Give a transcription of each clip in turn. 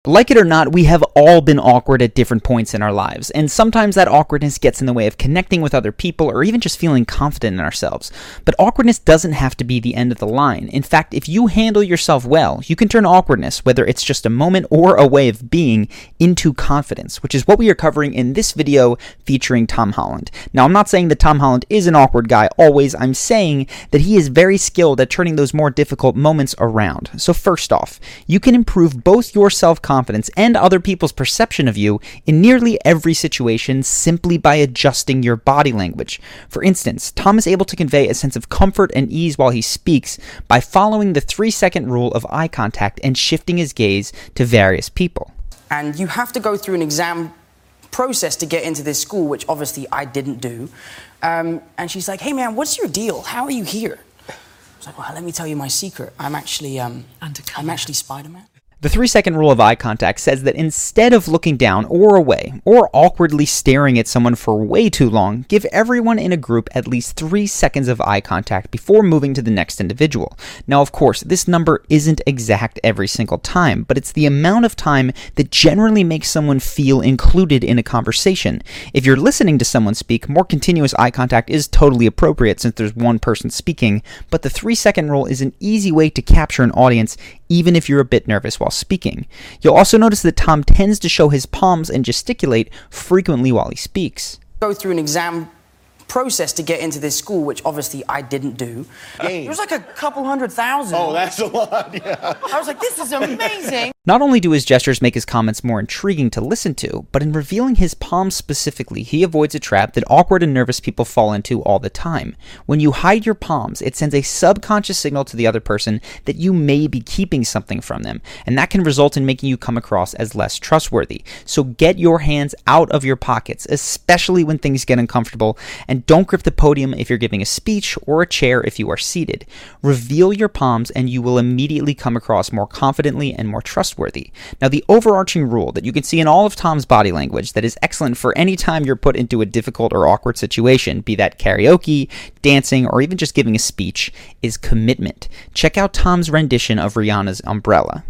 Like it or not, we have all been awkward at different points in our lives, and sometimes that awkwardness gets in the way of connecting with other people or even just feeling confident in ourselves. But awkwardness doesn't have to be the end of the line. In fact, if you handle yourself well, you can turn awkwardness, whether it's just a moment or a way of being, into confidence, which is what we are covering in this video featuring Tom Holland. Now, I'm not saying that Tom Holland is an awkward guy always. I'm saying that he is very skilled at turning those more difficult moments around. So first off, you can improve both your self-confidence and other people's perception of you in nearly every situation simply by adjusting your body language. For instance, Tom is able to convey a sense of comfort and ease while he speaks by following the 3-second rule of eye contact and shifting his gaze to various people. And you have to go through an exam process to get into this school, which obviously I didn't do. And she's like, "Hey man, what's your deal? How are you here?" I was like, "Well, let me tell you my secret. I'm actually Spider-Man." The 3-second rule of eye contact says that instead of looking down or away, or awkwardly staring at someone for way too long, give everyone in a group at least 3 seconds of eye contact before moving to the next individual. Now, of course, this number isn't exact every single time, but it's the amount of time that generally makes someone feel included in a conversation. If you're listening to someone speak, more continuous eye contact is totally appropriate since there's one person speaking, but the 3-second rule is an easy way to capture an audience even if you're a bit nervous while speaking. You'll also notice that Tom tends to show his palms and gesticulate frequently while he speaks. Go through an exam process to get into this school, which obviously I didn't do. It was like a couple 100,000. Oh, that's a lot, yeah. I was like, this is amazing. Not only do his gestures make his comments more intriguing to listen to, but in revealing his palms specifically, he avoids a trap that awkward and nervous people fall into all the time. When you hide your palms, it sends a subconscious signal to the other person that you may be keeping something from them, and that can result in making you come across as less trustworthy. So get your hands out of your pockets, especially when things get uncomfortable, and don't grip the podium if you're giving a speech or a chair if you are seated. Reveal your palms and you will immediately come across more confidently and more trustworthy. Now, the overarching rule that you can see in all of Tom's body language that is excellent for any time you're put into a difficult or awkward situation, be that karaoke, dancing, or even just giving a speech, is commitment. Check out Tom's rendition of Rihanna's Umbrella.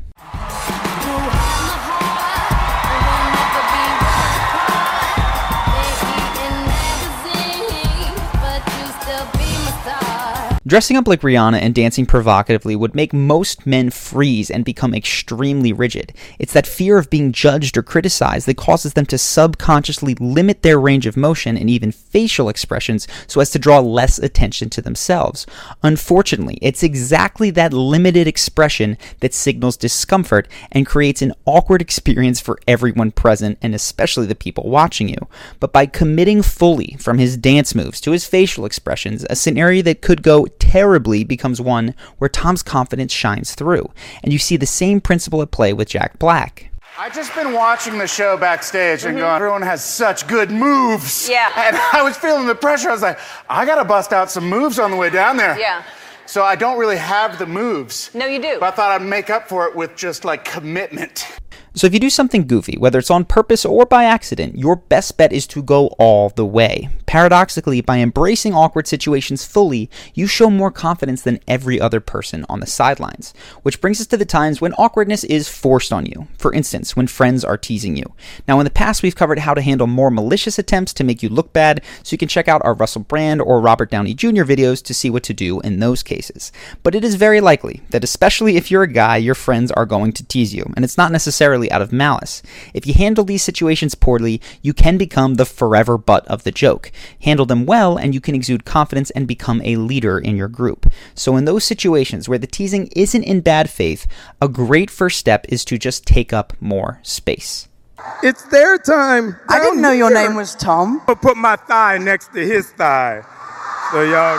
Dressing up like Rihanna and dancing provocatively would make most men freeze and become extremely rigid. It's that fear of being judged or criticized that causes them to subconsciously limit their range of motion and even facial expressions so as to draw less attention to themselves. Unfortunately, it's exactly that limited expression that signals discomfort and creates an awkward experience for everyone present and especially the people watching you. But by committing fully from his dance moves to his facial expressions, a scenario that could go terribly becomes one where Tom's confidence shines through. And you see the same principle at play with Jack Black. I've just been watching the show backstage and going, everyone has such good moves. Yeah. And I was feeling the pressure. I was like, I got to bust out some moves on the way down there. Yeah. So I don't really have the moves. No, you do. But I thought I'd make up for it with just like commitment. So if you do something goofy, whether it's on purpose or by accident, your best bet is to go all the way. Paradoxically, by embracing awkward situations fully, you show more confidence than every other person on the sidelines. Which brings us to the times when awkwardness is forced on you. For instance, when friends are teasing you. Now, in the past, we've covered how to handle more malicious attempts to make you look bad, so you can check out our Russell Brand or Robert Downey Jr. videos to see what to do in those cases. But it is very likely that especially if you're a guy, your friends are going to tease you, and it's not necessarily out of malice. If you handle these situations poorly, you can become the forever butt of the joke. Handle them well, and you can exude confidence and become a leader in your group. So in those situations where the teasing isn't in bad faith, a great first step is to just take up more space. It's their time. I didn't know your name was Tom. I'll put my thigh next to his thigh so y'all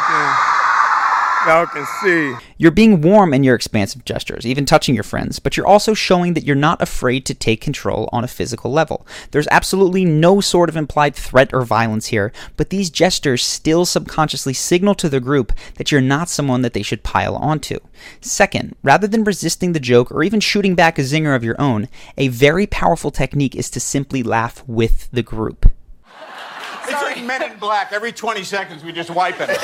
can see. You're being warm in your expansive gestures, even touching your friends, but you're also showing that you're not afraid to take control on a physical level. There's absolutely no sort of implied threat or violence here, but these gestures still subconsciously signal to the group that you're not someone that they should pile onto. Second, rather than resisting the joke or even shooting back a zinger of your own, a very powerful technique is to simply laugh with the group. It's like Men in Black. Every 20 seconds, we just wipe it.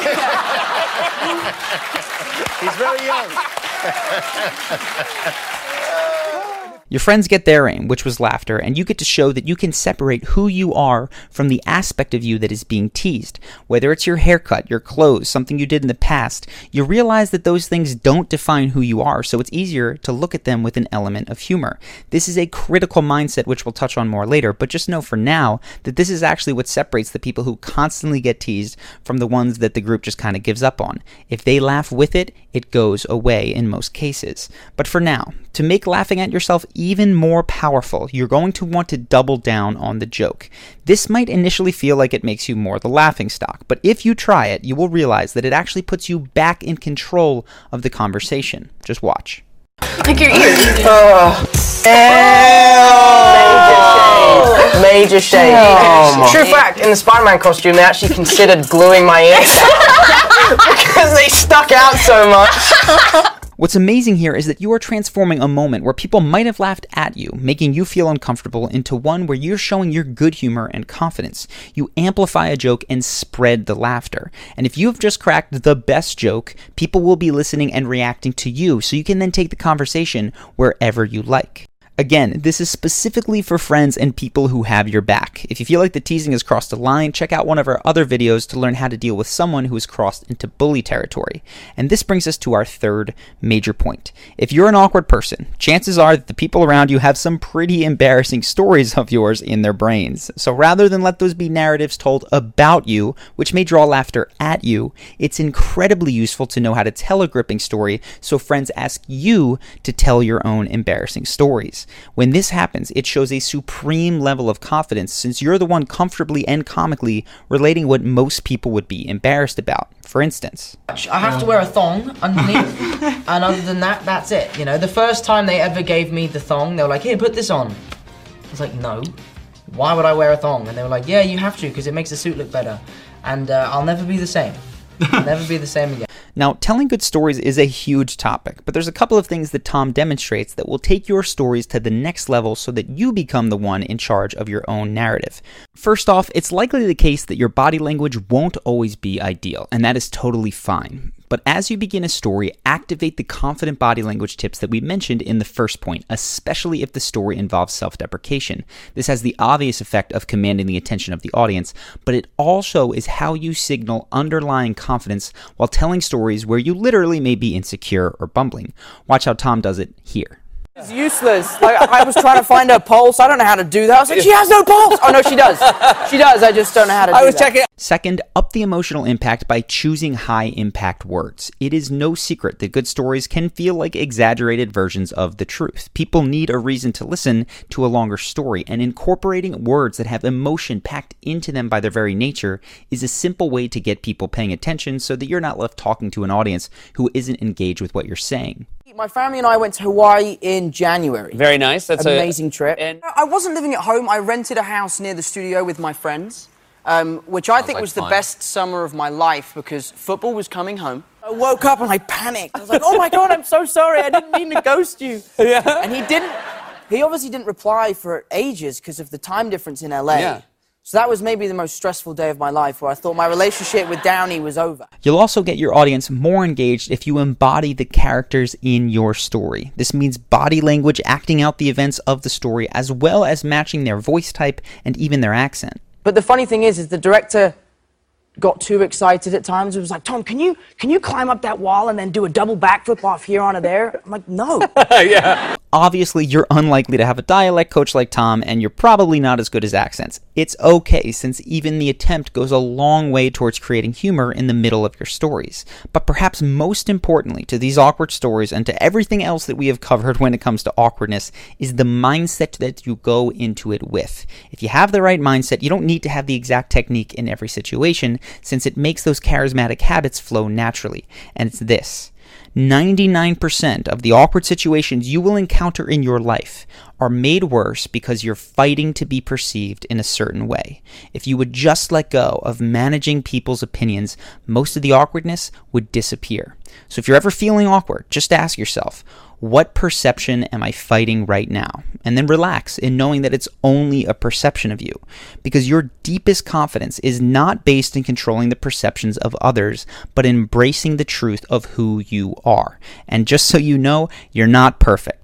He's very young. Your friends get their aim, which was laughter, and you get to show that you can separate who you are from the aspect of you that is being teased. Whether it's your haircut, your clothes, something you did in the past, you realize that those things don't define who you are, so it's easier to look at them with an element of humor. This is a critical mindset, which we'll touch on more later, but just know for now that this is actually what separates the people who constantly get teased from the ones that the group just kind of gives up on. If they laugh with it, it goes away in most cases. But for now, to make laughing at yourself even more powerful, you're going to want to double down on the joke. This might initially feel like it makes you more the laughingstock, but if you try it, you will realize that it actually puts you back in control of the conversation. Just watch. Pick your ears. Major shame. True fact, in the Spider-Man costume, they actually considered gluing my ears because they stuck out so much. What's amazing here is that you are transforming a moment where people might have laughed at you, making you feel uncomfortable, into one where you're showing your good humor and confidence. You amplify a joke and spread the laughter. And if you've just cracked the best joke, people will be listening and reacting to you, so you can then take the conversation wherever you like. Again, this is specifically for friends and people who have your back. If you feel like the teasing has crossed a line, check out one of our other videos to learn how to deal with someone who has crossed into bully territory. And this brings us to our third major point. If you're an awkward person, chances are that the people around you have some pretty embarrassing stories of yours in their brains. So rather than let those be narratives told about you, which may draw laughter at you, it's incredibly useful to know how to tell a gripping story so friends ask you to tell your own embarrassing stories. When this happens, it shows a supreme level of confidence since you're the one comfortably and comically relating what most people would be embarrassed about. For instance, I have to wear a thong underneath, and other than that, that's it. You know, the first time they ever gave me the thong, they were like, "Here, put this on." I was like, "No, why would I wear a thong?" And they were like, "Yeah, you have to, because it makes the suit look better." And I'll never be the same. I'll never be the same again. Now, telling good stories is a huge topic, but there's a couple of things that Tom demonstrates that will take your stories to the next level so that you become the one in charge of your own narrative. First off, it's likely the case that your body language won't always be ideal, and that is totally fine. But as you begin a story, activate the confident body language tips that we mentioned in the first point, especially if the story involves self-deprecation. This has the obvious effect of commanding the attention of the audience, but it also is how you signal underlying confidence while telling stories where you literally may be insecure or bumbling. Watch how Tom does it here. It's useless. Like, I was trying to find her pulse. I don't know how to do that. I was like, she has no pulse. Oh, no, she does. She does. I just don't know how to do that. I was checking. Second, up the emotional impact by choosing high-impact words. It is no secret that good stories can feel like exaggerated versions of the truth. People need a reason to listen to a longer story, and incorporating words that have emotion packed into them by their very nature is a simple way to get people paying attention so that you're not left talking to an audience who isn't engaged with what you're saying. My family and I went to Hawaii in January. Very nice. That's an amazing trip. And I wasn't living at home. I rented a house near the studio with my friends, which I think was the best summer of my life because football was coming home. I woke up and I panicked. I was like, oh my God, I'm so sorry. I didn't mean to ghost you. Yeah. And he obviously didn't reply for ages because of the time difference in LA. Yeah. So that was maybe the most stressful day of my life where I thought my relationship with Downey was over. You'll also get your audience more engaged if you embody the characters in your story. This means body language acting out the events of the story as well as matching their voice type and even their accent. But the funny thing is the director got too excited at times. It was like, Tom, can you climb up that wall and then do a double backflip off here onto there? I'm like, no. Yeah. Obviously, you're unlikely to have a dialect coach like Tom, and you're probably not as good as accents. It's okay, since even the attempt goes a long way towards creating humor in the middle of your stories. But perhaps most importantly to these awkward stories and to everything else that we have covered when it comes to awkwardness is the mindset that you go into it with. If you have the right mindset, you don't need to have the exact technique in every situation, since it makes those charismatic habits flow naturally. And it's this: 99% of the awkward situations you will encounter in your life are made worse because you're fighting to be perceived in a certain way. If you would just let go of managing people's opinions, most of the awkwardness would disappear. So if you're ever feeling awkward, just ask yourself, what perception am I fighting right now? And then relax in knowing that it's only a perception of you, because your deepest confidence is not based in controlling the perceptions of others, but embracing the truth of who you are. And just so you know, you're not perfect. There's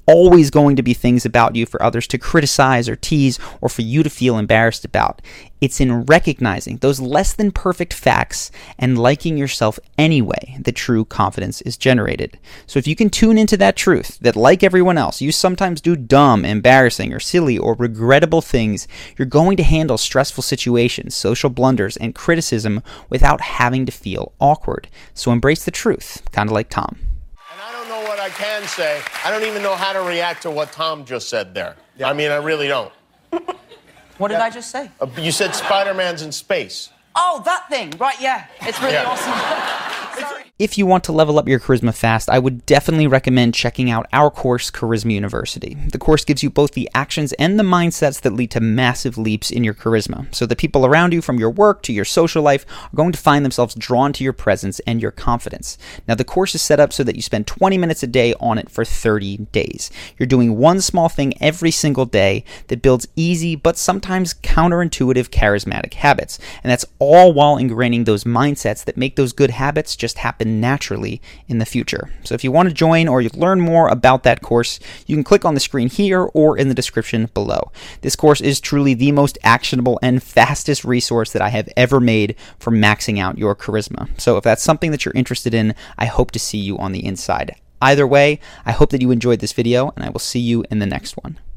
always going to be things about you for others to criticize or tease or for you to feel embarrassed about. It's in recognizing those less than perfect facts and liking yourself anyway that true confidence is generated. So if you can tune into that truth, that like everyone else, you sometimes do dumb, embarrassing, or silly, or regrettable things, you're going to handle stressful situations, social blunders, and criticism without having to feel awkward. So embrace the truth, kind of like Tom. And I don't know what I can say. I don't even know how to react to what Tom just said there. I mean, I really don't. What did I just say? You said Spider-Man's in space. Oh, that thing. Right, yeah. It's really awesome. Sorry. If you want to level up your charisma fast, I would definitely recommend checking out our course, Charisma University. The course gives you both the actions and the mindsets that lead to massive leaps in your charisma. So the people around you, from your work to your social life, are going to find themselves drawn to your presence and your confidence. Now, the course is set up so that you spend 20 minutes a day on it for 30 days. You're doing one small thing every single day that builds easy but sometimes counterintuitive charismatic habits. And that's all while ingraining those mindsets that make those good habits just happen naturally in the future. So if you want to join or you learn more about that course, you can click on the screen here or in the description below. This course is truly the most actionable and fastest resource that I have ever made for maxing out your charisma. So if that's something that you're interested in, I hope to see you on the inside. Either way, I hope that you enjoyed this video, and I will see you in the next one.